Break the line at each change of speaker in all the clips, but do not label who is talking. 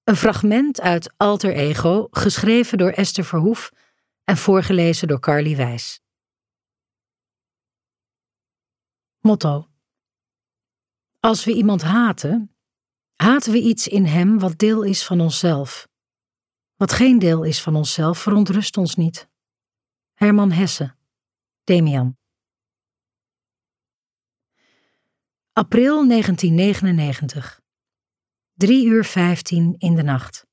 Een fragment uit Alter Ego, geschreven door Esther Verhoef en voorgelezen door Carly Wijs. Motto. Als we iemand haten, haten we iets in hem wat deel is van onszelf. Wat geen deel is van onszelf verontrust ons niet. Herman Hesse, Demian. April 1999. 3:15 in de nacht.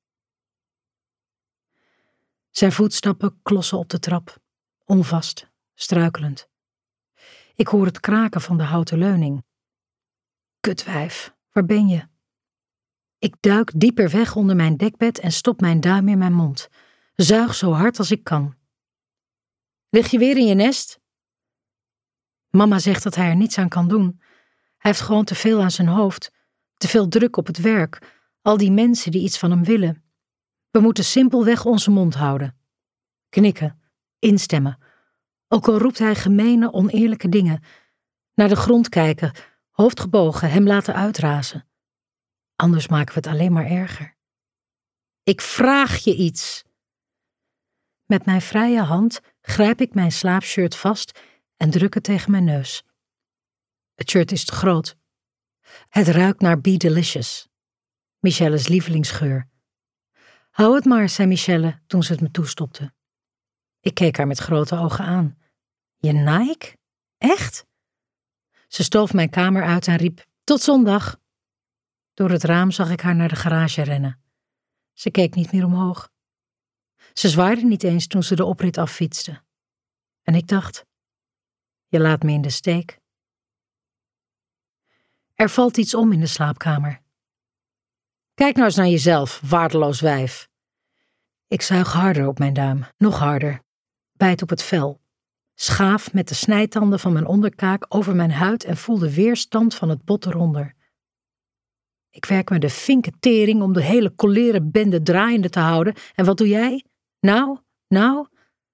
Zijn voetstappen klossen op de trap, onvast, struikelend. Ik hoor het kraken van de houten leuning. Kutwijf, waar ben je? Ik duik dieper weg onder mijn dekbed en stop mijn duim in mijn mond. Zuig zo hard als ik kan. Lig je weer in je nest? Mama zegt dat hij er niets aan kan doen. Hij heeft gewoon te veel aan zijn hoofd, te veel druk op het werk, al die mensen die iets van hem willen. We moeten simpelweg onze mond houden. Knikken, instemmen. Ook al roept hij gemene, oneerlijke dingen. Naar de grond kijken, hoofd gebogen, hem laten uitrazen. Anders maken we het alleen maar erger. Ik vraag je iets. Met mijn vrije hand grijp ik mijn slaapshirt vast en druk het tegen mijn neus. Het shirt is te groot. Het ruikt naar Be Delicious, Michelle's lievelingsgeur. Hou het maar, zei Michelle toen ze het me toestopte. Ik keek haar met grote ogen aan. Je Nike? Echt? Ze stoof mijn kamer uit en riep, tot zondag. Door het raam zag ik haar naar de garage rennen. Ze keek niet meer omhoog. Ze zwaaide niet eens toen ze de oprit affietste. En ik dacht, je laat me in de steek. Er valt iets om in de slaapkamer. Kijk nou eens naar jezelf, waardeloos wijf. Ik zuig harder op mijn duim, nog harder. Bijt op het vel. Schaaf met de snijtanden van mijn onderkaak over mijn huid en voel de weerstand van het bot eronder. Ik werk me de vinkentering om de hele koleren bende draaiende te houden. En wat doe jij? Nou?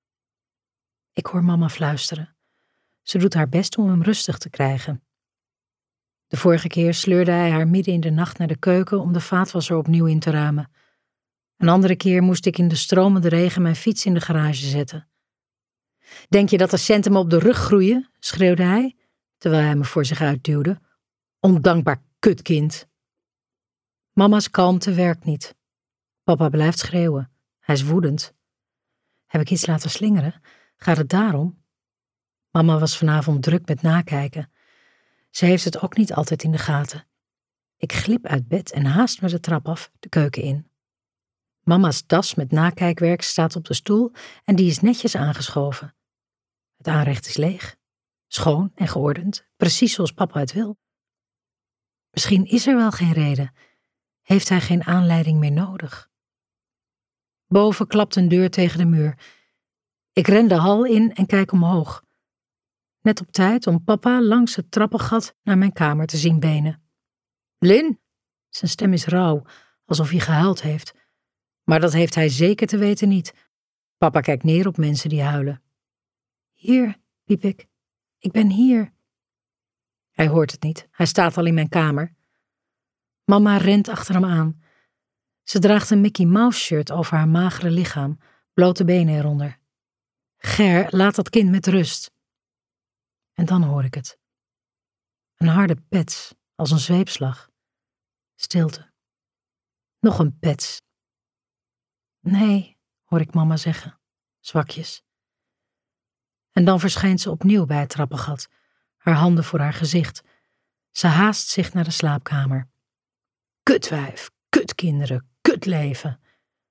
Ik hoor mama fluisteren. Ze doet haar best om hem rustig te krijgen. De vorige keer sleurde hij haar midden in de nacht naar de keuken om de vaatwasser opnieuw in te ruimen. Een andere keer moest ik in de stromende regen mijn fiets in de garage zetten. Denk je dat de centen me op de rug groeien? Schreeuwde hij, terwijl hij me voor zich uitduwde. Ondankbaar kutkind. Mama's kalmte werkt niet. Papa blijft schreeuwen. Hij is woedend. Heb ik iets laten slingeren? Gaat het daarom? Mama was vanavond druk met nakijken. Ze heeft het ook niet altijd in de gaten. Ik glip uit bed en haast me de trap af, de keuken in. Mama's tas met nakijkwerk staat op de stoel en die is netjes aangeschoven. Het aanrecht is leeg, schoon en geordend, precies zoals papa het wil. Misschien is er wel geen reden. Heeft hij geen aanleiding meer nodig? Boven klapt een deur tegen de muur. Ik ren de hal in en kijk omhoog. Net op tijd om papa langs het trappengat naar mijn kamer te zien benen. Lin? Zijn stem is rauw, alsof hij gehuild heeft. Maar dat heeft hij zeker te weten niet. Papa kijkt neer op mensen die huilen. Hier, piep ik. Ik ben hier. Hij hoort het niet. Hij staat al in mijn kamer. Mama rent achter hem aan. Ze draagt een Mickey Mouse shirt over haar magere lichaam, blote benen eronder. Ger, laat dat kind met rust. En dan hoor ik het. Een harde pets, als een zweepslag. Stilte. Nog een pets. Nee, hoor ik mama zeggen, zwakjes. En dan verschijnt ze opnieuw bij het trappengat, haar handen voor haar gezicht. Ze haast zich naar de slaapkamer. Kutwijf, kutkinderen, kutleven.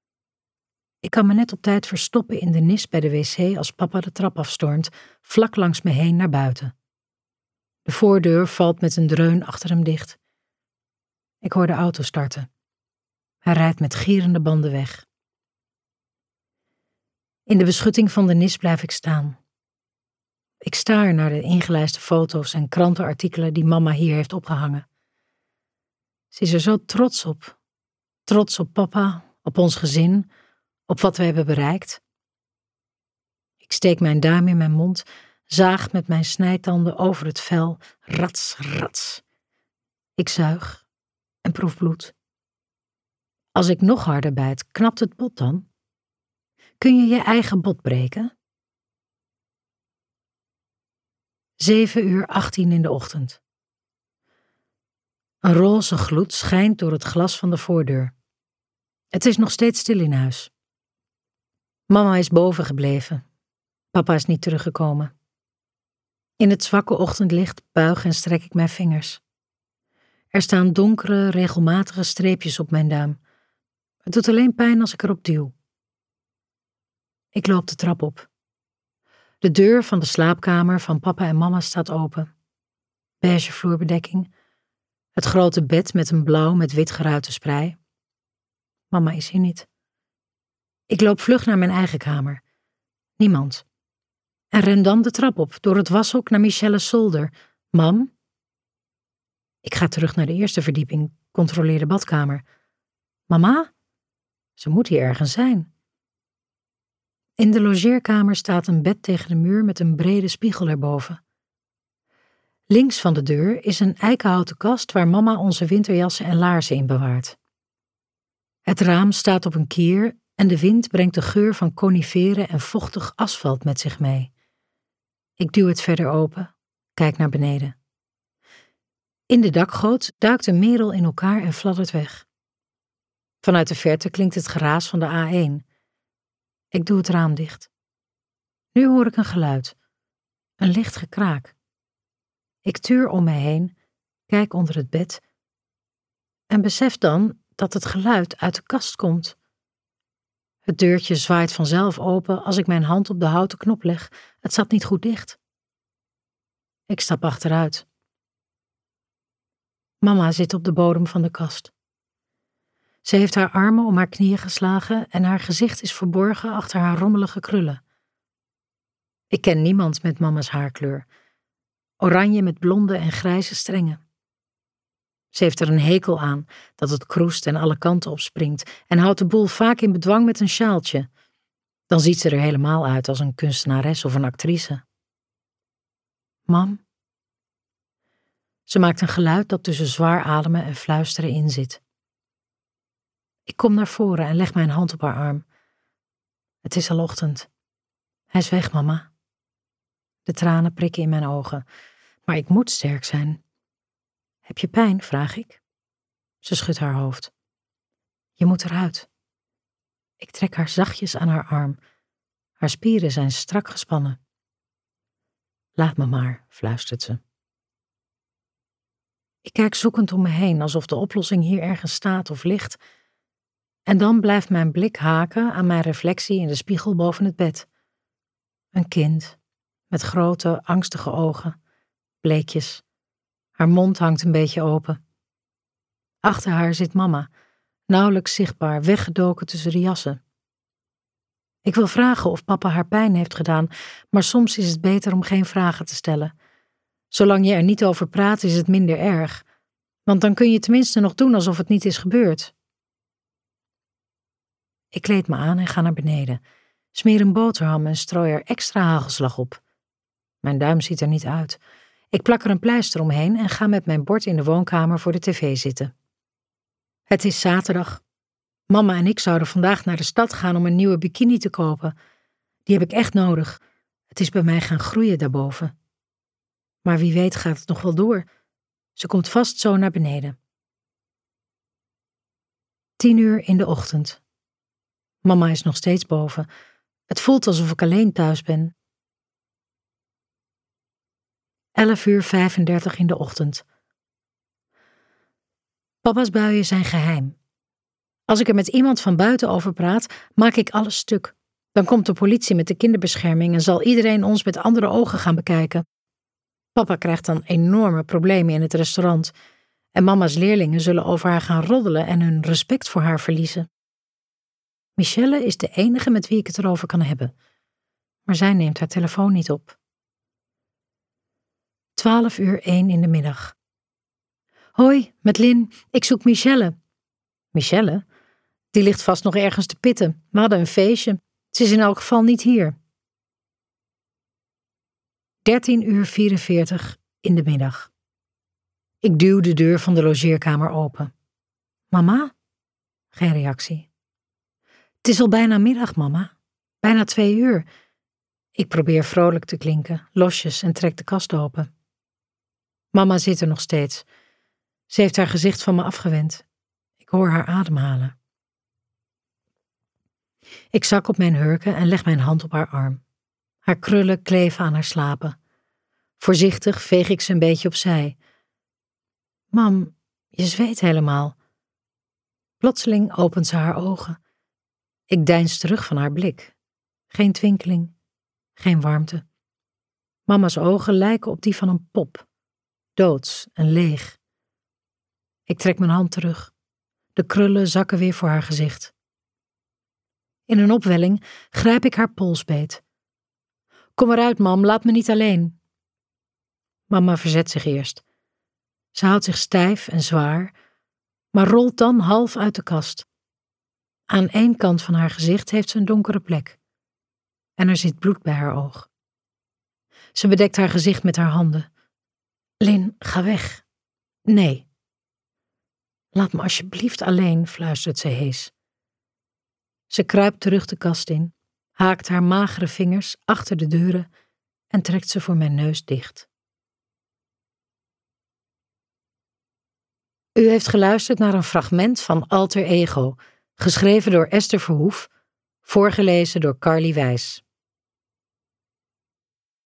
Ik kan me net op tijd verstoppen in de nis bij de wc als papa de trap afstormt, vlak langs me heen naar buiten. De voordeur valt met een dreun achter hem dicht. Ik hoor de auto starten. Hij rijdt met gierende banden weg. In de beschutting van de nis blijf ik staan. Ik staar naar de ingelijste foto's en krantenartikelen die mama hier heeft opgehangen. Ze is er zo trots op. Trots op papa, op ons gezin, op wat we hebben bereikt. Ik steek mijn duim in mijn mond, zaag met mijn snijtanden over het vel, rats, rats. Ik zuig en proef bloed. Als ik nog harder bijt, knapt het bot dan? Kun je je eigen bot breken? 7:18 in de ochtend. Een roze gloed schijnt door het glas van de voordeur. Het is nog steeds stil in huis. Mama is boven gebleven. Papa is niet teruggekomen. In het zwakke ochtendlicht buig en strek ik mijn vingers. Er staan donkere, regelmatige streepjes op mijn duim. Het doet alleen pijn als ik erop duw. Ik loop de trap op. De deur van de slaapkamer van papa en mama staat open. Beige vloerbedekking. Het grote bed met een blauw met wit geruite sprei. Mama is hier niet. Ik loop vlug naar mijn eigen kamer. Niemand. En ren dan de trap op, door het washok naar Michelle's zolder. Mam? Ik ga terug naar de eerste verdieping, controleer de badkamer. Mama? Ze moet hier ergens zijn. In de logeerkamer staat een bed tegen de muur met een brede spiegel erboven. Links van de deur is een eikenhouten kast waar mama onze winterjassen en laarzen in bewaart. Het raam staat op een kier en de wind brengt de geur van coniferen en vochtig asfalt met zich mee. Ik duw het verder open, kijk naar beneden. In de dakgoot duikt een merel in elkaar en fladdert weg. Vanuit de verte klinkt het geraas van de A1. Ik doe het raam dicht. Nu hoor ik een geluid. Een licht gekraak. Ik tuur om me heen, kijk onder het bed en besef dan dat het geluid uit de kast komt. Het deurtje zwaait vanzelf open als ik mijn hand op de houten knop leg. Het zat niet goed dicht. Ik stap achteruit. Mama zit op de bodem van de kast. Ze heeft haar armen om haar knieën geslagen en haar gezicht is verborgen achter haar rommelige krullen. Ik ken niemand met mama's haarkleur. Oranje met blonde en grijze strengen. Ze heeft er een hekel aan dat het kroest en alle kanten opspringt en houdt de boel vaak in bedwang met een sjaaltje. Dan ziet ze er helemaal uit als een kunstenares of een actrice. Mam? Ze maakt een geluid dat tussen zwaar ademen en fluisteren in zit. Ik kom naar voren en leg mijn hand op haar arm. Het is al ochtend. Hij is weg, mama. De tranen prikken in mijn ogen, maar ik moet sterk zijn. Heb je pijn, vraag ik. Ze schudt haar hoofd. Je moet eruit. Ik trek haar zachtjes aan haar arm. Haar spieren zijn strak gespannen. Laat me maar, fluistert ze. Ik kijk zoekend om me heen, alsof de oplossing hier ergens staat of ligt. En dan blijft mijn blik haken aan mijn reflectie in de spiegel boven het bed. Een kind, met grote, angstige ogen, bleekjes. Haar mond hangt een beetje open. Achter haar zit mama, nauwelijks zichtbaar, weggedoken tussen de jassen. Ik wil vragen of papa haar pijn heeft gedaan, maar soms is het beter om geen vragen te stellen. Zolang je er niet over praat, is het minder erg, want dan kun je tenminste nog doen alsof het niet is gebeurd. Ik kleed me aan en ga naar beneden, smeer een boterham en strooi er extra hagelslag op. Mijn duim ziet er niet uit. Ik plak er een pleister omheen en ga met mijn bord in de woonkamer voor de tv zitten. Het is zaterdag. Mama en ik zouden vandaag naar de stad gaan om een nieuwe bikini te kopen. Die heb ik echt nodig. Het is bij mij gaan groeien daarboven. Maar wie weet gaat het nog wel door. Ze komt vast zo naar beneden. 10:00 in de ochtend. Mama is nog steeds boven. Het voelt alsof ik alleen thuis ben. 11:35 in de ochtend. Papa's buien zijn geheim. Als ik er met iemand van buiten over praat, maak ik alles stuk. Dan komt de politie met de kinderbescherming en zal iedereen ons met andere ogen gaan bekijken. Papa krijgt dan enorme problemen in het restaurant en mama's leerlingen zullen over haar gaan roddelen en hun respect voor haar verliezen. Michelle is de enige met wie ik het erover kan hebben, maar zij neemt haar telefoon niet op. 12:01 in de middag. Hoi, met Lin, ik zoek Michelle. Michelle? Die ligt vast nog ergens te pitten. We hadden een feestje. Ze is in elk geval niet hier. 13:44 in de middag. Ik duw de deur van de logeerkamer open. Mama? Geen reactie. Het is al bijna middag, mama. Bijna 2 uur. Ik probeer vrolijk te klinken, losjes en trek de kast open. Mama zit er nog steeds. Ze heeft haar gezicht van me afgewend. Ik hoor haar ademhalen. Ik zak op mijn hurken en leg mijn hand op haar arm. Haar krullen kleven aan haar slapen. Voorzichtig veeg ik ze een beetje opzij. Mam, je zweet helemaal. Plotseling opent ze haar ogen. Ik deins terug van haar blik. Geen twinkeling, geen warmte. Mama's ogen lijken op die van een pop. Doods en leeg. Ik trek mijn hand terug. De krullen zakken weer voor haar gezicht. In een opwelling grijp ik haar polsbeet. Kom eruit, mam, laat me niet alleen. Mama verzet zich eerst. Ze houdt zich stijf en zwaar, maar rolt dan half uit de kast. Aan één kant van haar gezicht heeft ze een donkere plek. En er zit bloed bij haar oog. Ze bedekt haar gezicht met haar handen. Lin, ga weg. Nee. Laat me alsjeblieft alleen, fluistert ze hees. Ze kruipt terug de kast in, haakt haar magere vingers achter de deuren en trekt ze voor mijn neus dicht. U heeft geluisterd naar een fragment van Alter Ego, geschreven door Esther Verhoef, voorgelezen door Carly Wijs.